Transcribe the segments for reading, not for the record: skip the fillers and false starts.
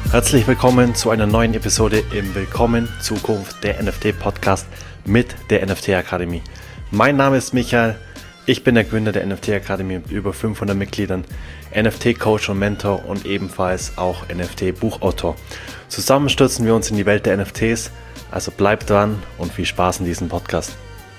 Herzlich willkommen zu einer neuen Episode im Willkommen Zukunft der NFT Podcast mit der NFT Akademie. Mein Name ist Michael, ich bin der Gründer der NFT Akademie mit über 500 Mitgliedern, NFT Coach und Mentor und ebenfalls auch NFT Buchautor. Zusammen stürzen wir uns in die Welt der NFTs, also bleibt dran und viel Spaß in diesem Podcast.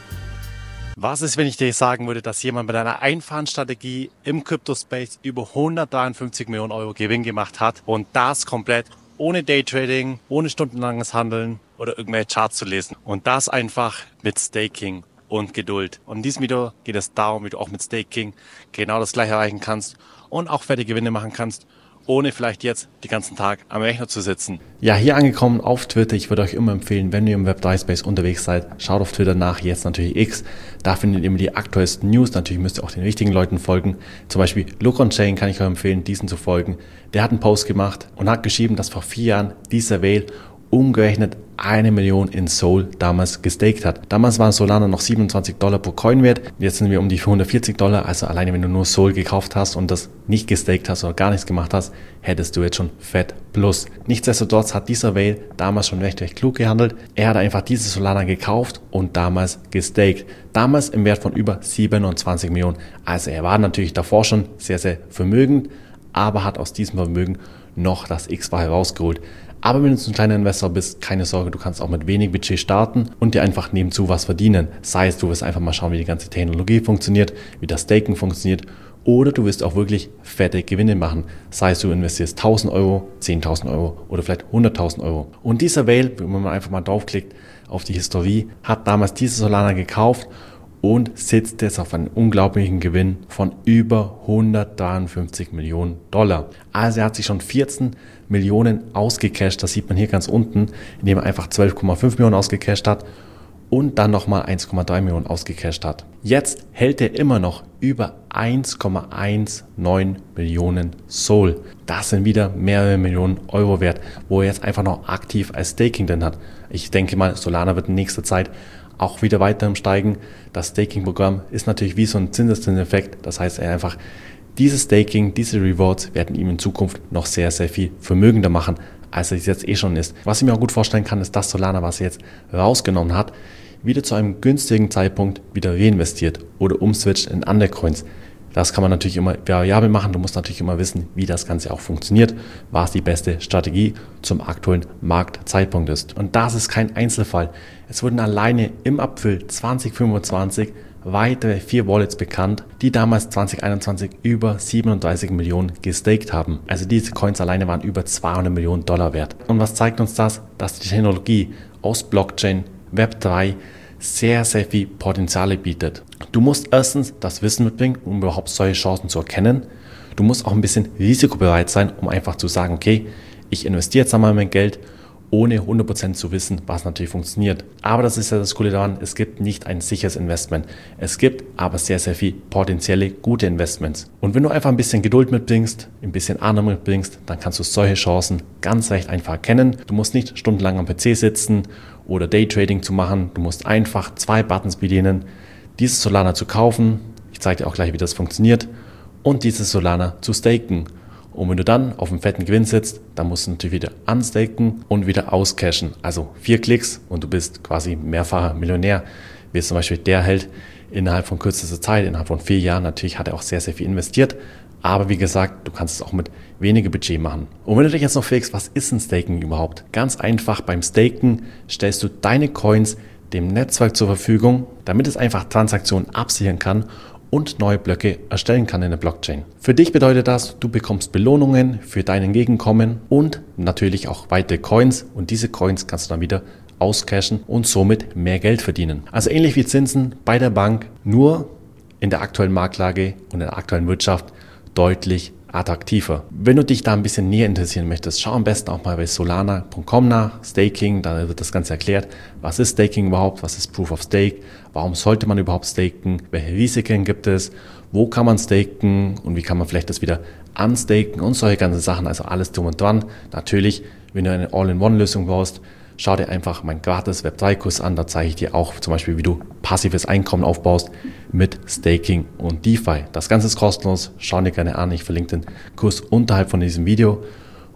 Was ist, wenn ich dir sagen würde, dass jemand mit einer einfachen Strategie im Crypto-Space über 153 Millionen Euro Gewinn gemacht hat und das komplett ohne Daytrading, ohne stundenlanges Handeln oder irgendwelche Charts zu lesen und das einfach mit Staking und Geduld. Und in diesem Video geht es darum, wie du auch mit Staking genau das gleiche erreichen kannst und auch fette Gewinne machen kannst, ohne vielleicht jetzt den ganzen Tag am Rechner zu sitzen. Ja, hier angekommen auf Twitter. Ich würde euch immer empfehlen, wenn ihr im Web3-Space unterwegs seid, schaut auf Twitter nach, jetzt natürlich X. Da findet ihr immer die aktuellsten News. Natürlich müsst ihr auch den richtigen Leuten folgen. Zum Beispiel Look on Chain kann ich euch empfehlen, diesen zu folgen. Der hat einen Post gemacht und hat geschrieben, dass vor 4 Jahren dieser Whale umgerechnet 1 Million in Sol damals gestaked hat. Damals waren Solana noch $27 pro Coin wert. Jetzt sind wir um die $440. Also alleine wenn du nur Sol gekauft hast und das nicht gestaked hast oder gar nichts gemacht hast, hättest du jetzt schon fett plus. Nichtsdestotrotz hat dieser Whale damals schon recht klug gehandelt. Er hat einfach diese Solana gekauft und damals gestaked. Damals im Wert von über 27 Millionen. Also er war natürlich davor schon sehr, sehr vermögend, aber hat aus diesem Vermögen noch das X-Fache rausgeholt. Aber wenn du ein kleiner Investor bist, keine Sorge, du kannst auch mit wenig Budget starten und dir einfach nebenzu was verdienen. Sei es, du wirst einfach mal schauen, wie die ganze Technologie funktioniert, wie das Staking funktioniert, oder du wirst auch wirklich fette Gewinne machen. Sei es, du investierst 1.000 Euro, 10.000 Euro oder vielleicht 100.000 Euro. Und dieser Whale, wenn man einfach mal draufklickt auf die Historie, hat damals diese Solana gekauft und sitzt jetzt auf einem unglaublichen Gewinn von über 153 Millionen Dollar. Also er hat sich schon 14 Millionen ausgecasht, das sieht man hier ganz unten, indem er einfach 12,5 Millionen ausgecasht hat und dann nochmal 1,3 Millionen ausgecasht hat. Jetzt hält er immer noch über 1,19 Millionen Sol. Das sind wieder mehrere Millionen Euro wert, wo er jetzt einfach noch aktiv als Staking drin hat. Ich denke mal, Solana wird in nächster Zeit auch wieder weiter steigen. Das Staking-Programm ist natürlich wie so ein Zinseszinseffekt. Das heißt, er einfach dieses Staking, diese Rewards werden ihm in Zukunft noch sehr, sehr viel vermögender machen, als es jetzt schon ist. Was ich mir auch gut vorstellen kann, ist, dass Solana, was er jetzt rausgenommen hat, wieder zu einem günstigen Zeitpunkt wieder reinvestiert oder umswitcht in andere Coins. Das kann man natürlich immer variabel machen. Du musst natürlich immer wissen, wie das Ganze auch funktioniert, was die beste Strategie zum aktuellen Marktzeitpunkt ist. Und das ist kein Einzelfall. Es wurden alleine im April 2025 weitere 4 Wallets bekannt, die damals 2021 über 37 Millionen gestaked haben. Also diese Coins alleine waren über 200 Millionen Dollar wert. Und was zeigt uns das? Dass die Technologie aus Blockchain, Web3 sehr, sehr viel Potenziale bietet. Du musst erstens das Wissen mitbringen, um überhaupt solche Chancen zu erkennen. Du musst auch ein bisschen risikobereit sein, um einfach zu sagen, okay, ich investiere jetzt einmal mein Geld, ohne 100% zu wissen, was natürlich funktioniert. Aber das ist ja das Coole daran, es gibt nicht ein sicheres Investment. Es gibt aber sehr, sehr viel potenzielle gute Investments. Und wenn du einfach ein bisschen Geduld mitbringst, ein bisschen Ahnung mitbringst, dann kannst du solche Chancen ganz recht einfach erkennen. Du musst nicht stundenlang am PC sitzen oder Daytrading zu machen. Du musst einfach 2 Buttons bedienen, dieses Solana zu kaufen. Ich zeige dir auch gleich, wie das funktioniert. Und dieses Solana zu staken. Und wenn du dann auf einem fetten Gewinn sitzt, dann musst du natürlich wieder unstaken und wieder auscashen. Also 4 Klicks und du bist quasi mehrfacher Millionär. Wie zum Beispiel der Held innerhalb von kürzester Zeit, innerhalb von 4 Jahren. Natürlich hat er auch sehr, sehr viel investiert. Aber wie gesagt, du kannst es auch mit weniger Budget machen. Und wenn du dich jetzt noch fragst, was ist ein Staking überhaupt? Ganz einfach, beim Staken stellst du deine Coins dem Netzwerk zur Verfügung, damit es einfach Transaktionen absichern kann und neue Blöcke erstellen kann in der Blockchain. Für dich bedeutet das, du bekommst Belohnungen für dein Entgegenkommen und natürlich auch weitere Coins und diese Coins kannst du dann wieder auscashen und somit mehr Geld verdienen. Also ähnlich wie Zinsen bei der Bank, nur in der aktuellen Marktlage und in der aktuellen Wirtschaft deutlich attraktiver. Wenn du dich da ein bisschen näher interessieren möchtest, schau am besten auch mal bei solana.com nach, Staking, da wird das Ganze erklärt. Was ist Staking überhaupt? Was ist Proof of Stake? Warum sollte man überhaupt staken? Welche Risiken gibt es? Wo kann man staken? Und wie kann man vielleicht das wieder unstaken? Und solche ganzen Sachen, also alles drum und dran. Natürlich, wenn du eine All-in-One-Lösung brauchst, schau dir einfach meinen gratis Web3-Kurs an. Da zeige ich dir auch zum Beispiel, wie du passives Einkommen aufbaust mit Staking und DeFi. Das Ganze ist kostenlos. Schau dir gerne an. Ich verlinke den Kurs unterhalb von diesem Video.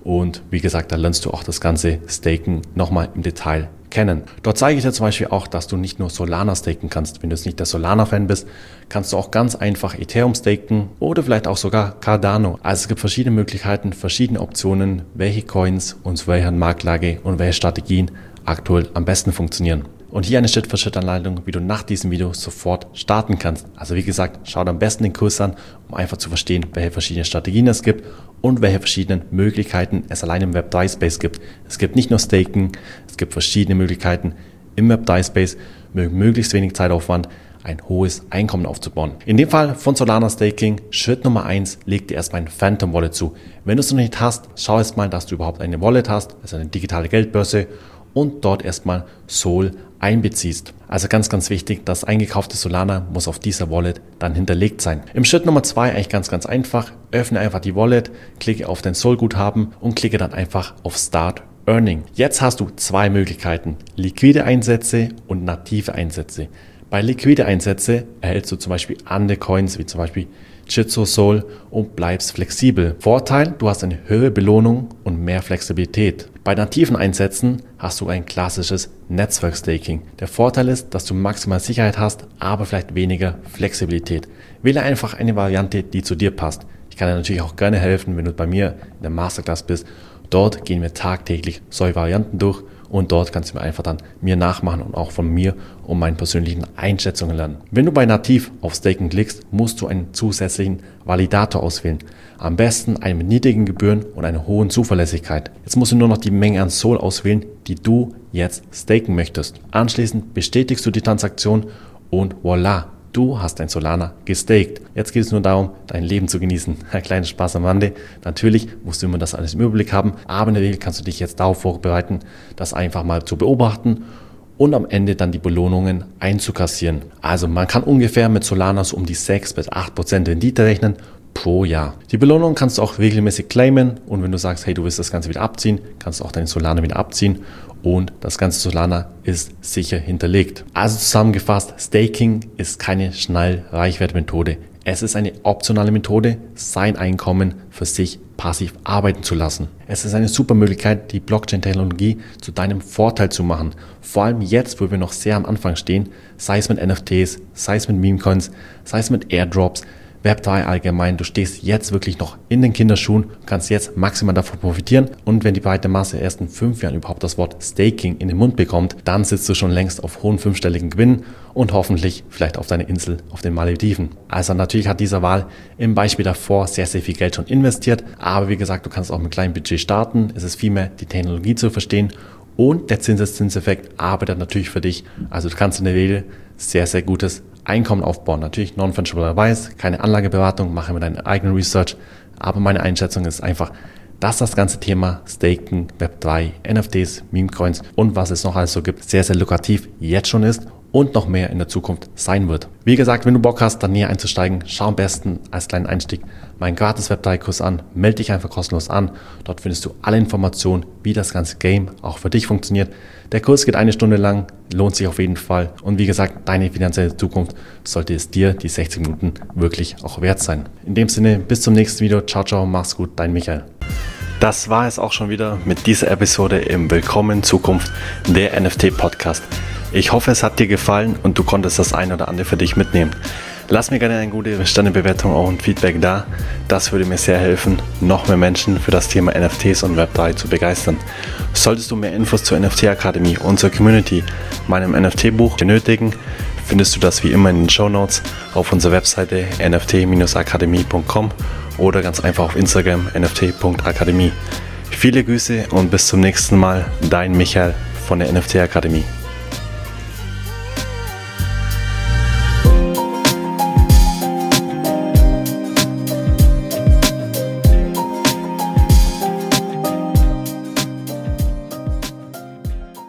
Und wie gesagt, da lernst du auch das ganze Staken nochmal im Detail kennen. Dort zeige ich dir zum Beispiel auch, dass du nicht nur Solana staken kannst. Wenn du jetzt nicht der Solana-Fan bist, kannst du auch ganz einfach Ethereum staken oder vielleicht auch sogar Cardano. Also es gibt verschiedene Möglichkeiten, verschiedene Optionen, welche Coins und zu welcher Marktlage und welche Strategien aktuell am besten funktionieren. Und hier eine Schritt-für-Schritt-Anleitung, wie du nach diesem Video sofort starten kannst. Also wie gesagt, schau dir am besten den Kurs an, um einfach zu verstehen, welche verschiedenen Strategien es gibt und welche verschiedenen Möglichkeiten es allein im Web3-Space gibt. Es gibt nicht nur Staken, es gibt verschiedene Möglichkeiten im Web3-Space mit möglichst wenig Zeitaufwand ein hohes Einkommen aufzubauen. In dem Fall von Solana Staking, Schritt Nummer 1, leg dir erstmal ein Phantom Wallet zu. Wenn du es noch nicht hast, schau erst mal, dass du überhaupt eine Wallet hast, also eine digitale Geldbörse, und dort erstmal Sol einbeziehst. Also ganz, ganz wichtig, das eingekaufte Solana muss auf dieser Wallet dann hinterlegt sein. Im Schritt Nummer 2 eigentlich ganz, ganz einfach. Öffne einfach die Wallet, klicke auf dein Sol-Guthaben und klicke dann einfach auf Start Earning. Jetzt hast du zwei Möglichkeiten, liquide Einsätze und native Einsätze. Bei liquide Einsätze erhältst du zum Beispiel andere Coins, wie zum Beispiel Jitsu Sol und bleibst flexibel. Vorteil, du hast eine höhere Belohnung und mehr Flexibilität. Bei nativen Einsätzen hast du ein klassisches Netzwerk-Staking. Der Vorteil ist, dass du maximal Sicherheit hast, aber vielleicht weniger Flexibilität. Wähle einfach eine Variante, die zu dir passt. Ich kann dir natürlich auch gerne helfen, wenn du bei mir in der Masterclass bist. Dort gehen wir tagtäglich solche Varianten durch und dort kannst du mir einfach dann mir nachmachen und auch von mir und meinen persönlichen Einschätzungen lernen. Wenn du bei Nativ auf Staken klickst, musst du einen zusätzlichen Validator auswählen. Am besten einen mit niedrigen Gebühren und einer hohen Zuverlässigkeit. Jetzt musst du nur noch die Menge an Sol auswählen, die du jetzt staken möchtest. Anschließend bestätigst du die Transaktion und voilà, du hast dein Solana gestaked. Jetzt geht es nur darum, dein Leben zu genießen. Ein kleiner Spaß am Rande. Natürlich musst du immer das alles im Überblick haben, aber in der Regel kannst du dich jetzt darauf vorbereiten, das einfach mal zu beobachten und am Ende dann die Belohnungen einzukassieren. Also man kann ungefähr mit Solana so um die 6-8% Rendite rechnen pro Jahr. Die Belohnung kannst du auch regelmäßig claimen und wenn du sagst, hey, du willst das Ganze wieder abziehen, kannst du auch deine Solana wieder abziehen und das ganze Solana ist sicher hinterlegt. Also zusammengefasst, Staking ist keine Schnell-Reichwert-Methode. Es ist eine optionale Methode, sein Einkommen für sich passiv arbeiten zu lassen. Es ist eine super Möglichkeit, die Blockchain-Technologie zu deinem Vorteil zu machen. Vor allem jetzt, wo wir noch sehr am Anfang stehen, sei es mit NFTs, sei es mit Meme-Coins, sei es mit Airdrops, Web3 allgemein, du stehst jetzt wirklich noch in den Kinderschuhen, kannst jetzt maximal davon profitieren und wenn die breite Masse erst in 5 Jahren überhaupt das Wort Staking in den Mund bekommt, dann sitzt du schon längst auf hohen 5-stelligen Gewinnen und hoffentlich vielleicht auf deiner Insel auf den Malediven. Also natürlich hat dieser Wahl im Beispiel davor sehr, sehr viel Geld schon investiert, aber wie gesagt, du kannst auch mit kleinem Budget starten, es ist vielmehr die Technologie zu verstehen und der Zinseszinseffekt arbeitet natürlich für dich, also du kannst in der Regel sehr, sehr gutes Einkommen aufbauen. Natürlich non-fungible advice, keine Anlageberatung, mache mir deine eigene Research, aber meine Einschätzung ist einfach, dass das ganze Thema Staken, Web3, NFTs, Meme-Coins und was es noch alles so gibt, sehr, sehr lukrativ jetzt schon ist und noch mehr in der Zukunft sein wird. Wie gesagt, wenn du Bock hast, da näher einzusteigen, schau am besten als kleinen Einstieg meinen gratis Web3-Kurs an, melde dich einfach kostenlos an. Dort findest du alle Informationen, wie das ganze Game auch für dich funktioniert. Der Kurs geht 1 Stunde lang, lohnt sich auf jeden Fall. Und wie gesagt, deine finanzielle Zukunft sollte es dir die 60 Minuten wirklich auch wert sein. In dem Sinne, bis zum nächsten Video. Ciao, ciao, mach's gut, dein Michael. Das war es auch schon wieder mit dieser Episode im Willkommen in Zukunft, der NFT-Podcast. Ich hoffe, es hat dir gefallen und du konntest das ein oder andere für dich mitnehmen. Lass mir gerne eine gute Sternebewertung auch und Feedback da. Das würde mir sehr helfen, noch mehr Menschen für das Thema NFTs und Web3 zu begeistern. Solltest du mehr Infos zur NFT Akademie, unserer Community, meinem NFT-Buch benötigen, findest du das wie immer in den Shownotes auf unserer Webseite nft-akademie.com oder ganz einfach auf Instagram nft.akademie. Viele Grüße und bis zum nächsten Mal, dein Michael von der NFT Akademie.